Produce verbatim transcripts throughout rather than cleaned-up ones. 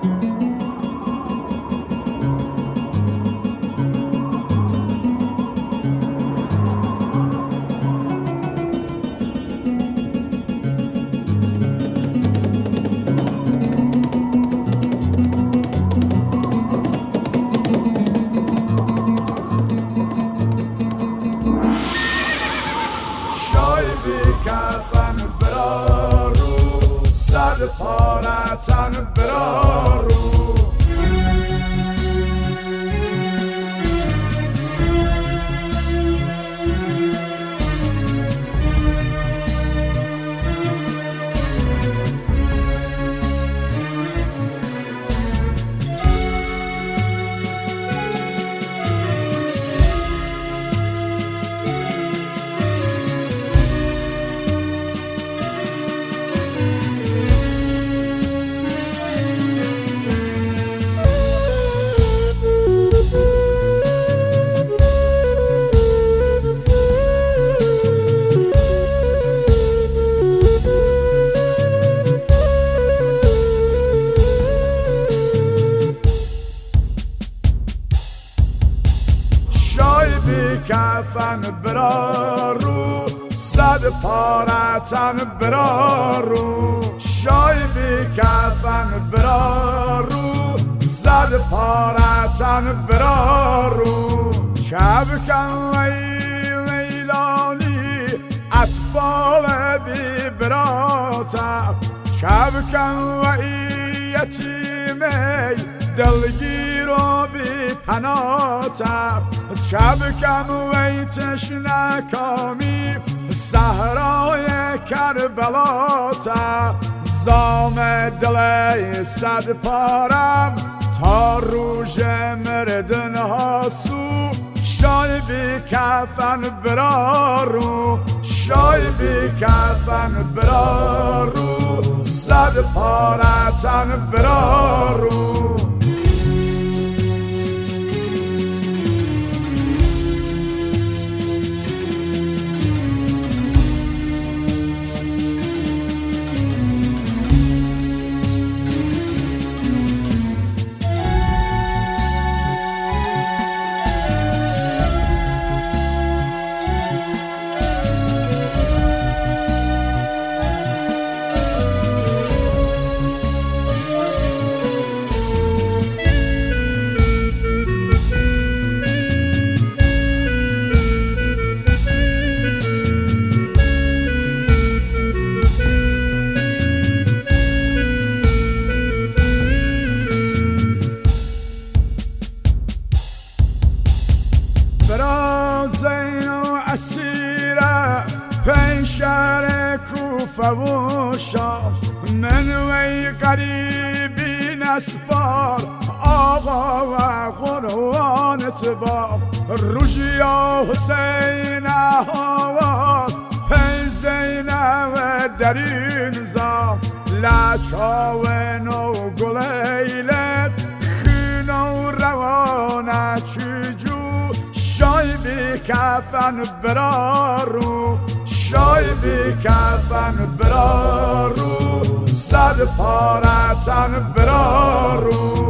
کفن برارو صد پارتن برارو کفن برارو صد پارتن برارو شای بی کفن برارو صد پارتن برارو شب کن ویلانی اطفال بی براتم شب کن یتیمی دلگیر و بی پناتم شب کم وی تشنه کامی صحرای کربلاتم زام دل صد پارم تا روژ مردن هاسو شای بی کفن برارو شای بی کفن برارو صد پارتن برارو زین و اسیره پیشر کوفه و شام من وی قریبی نسپار آقا و قرآن اتبار روژیا حسین هوا پی زینه و درین زام لچا و نو گلیلت خین و روانه چجو شای بی کفن برارو شای بی کفن برارو صد پارتن برارو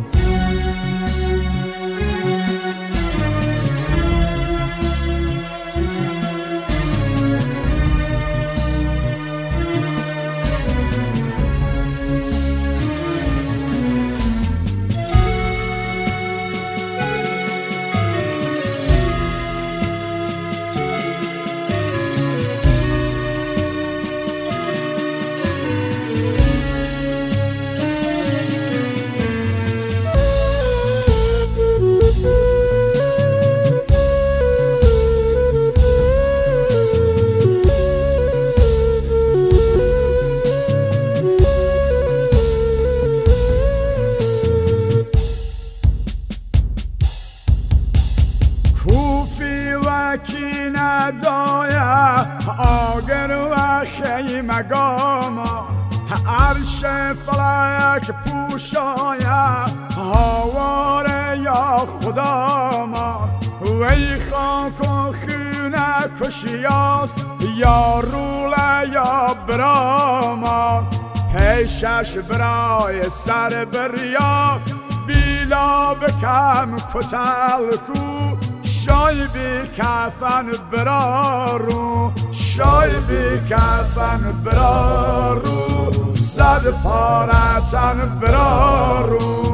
کینه دایه آگر و خیمگاما عرش فلک پوشایه هواره یا خدا ما وی خاک و خونه کشیاست یا روله یا براما پیشش برای سر بریا بیلا بکم کتل کو شای بی کفن برارو شای بی کفن برارو صد پارتن برارو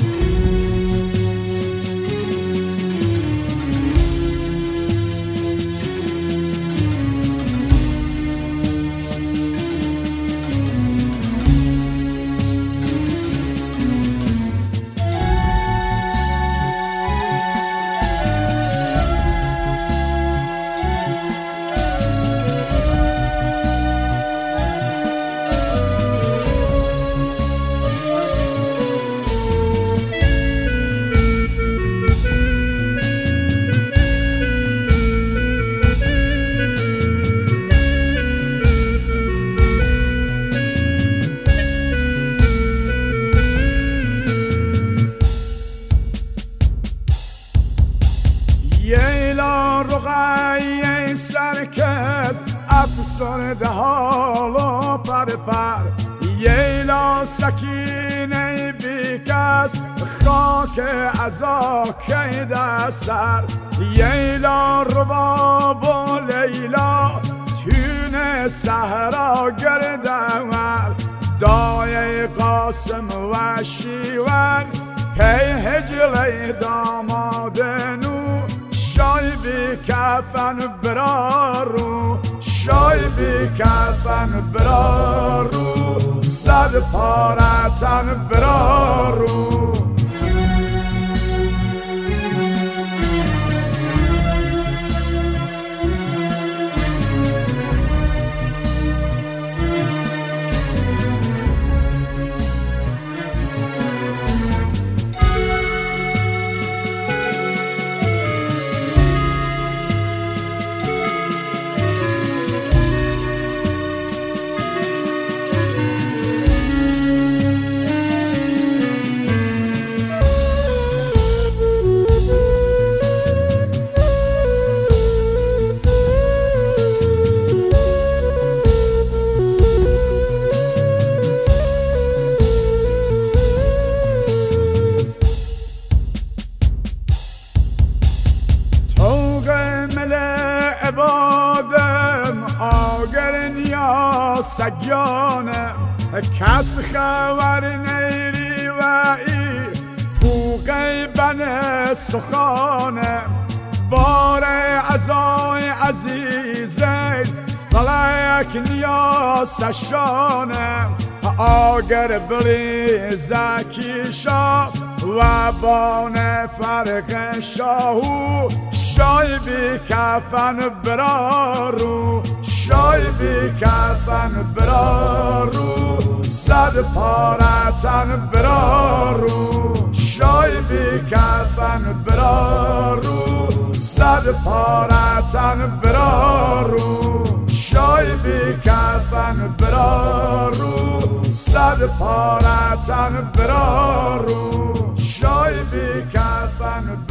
ییلا رقیه سرکز افسرده حالا پر پر ییلا سکینه بیکس خاک ازا کیده سر ییلا رباب و لیلا تون صحرا گرده ور دایه قاسم و شیون پی هجله دامادنو شای بی کفن برارو شای بی کفن برارو صد پارتن برارو عبادم آگرن یا سجانم کس خبر نیری و ای پوقی بن سخانم بار عزای عزیزه فلک نیا سشانم آگر بلی زکی شاه و بان فرق شاهو شای بی کفن برارو شای بی کفن برارو صد پارتن برارو شای بی کفن برارو صد پارتن برارو شای بی کفن برارو صد پارتن برارو شای بی کفن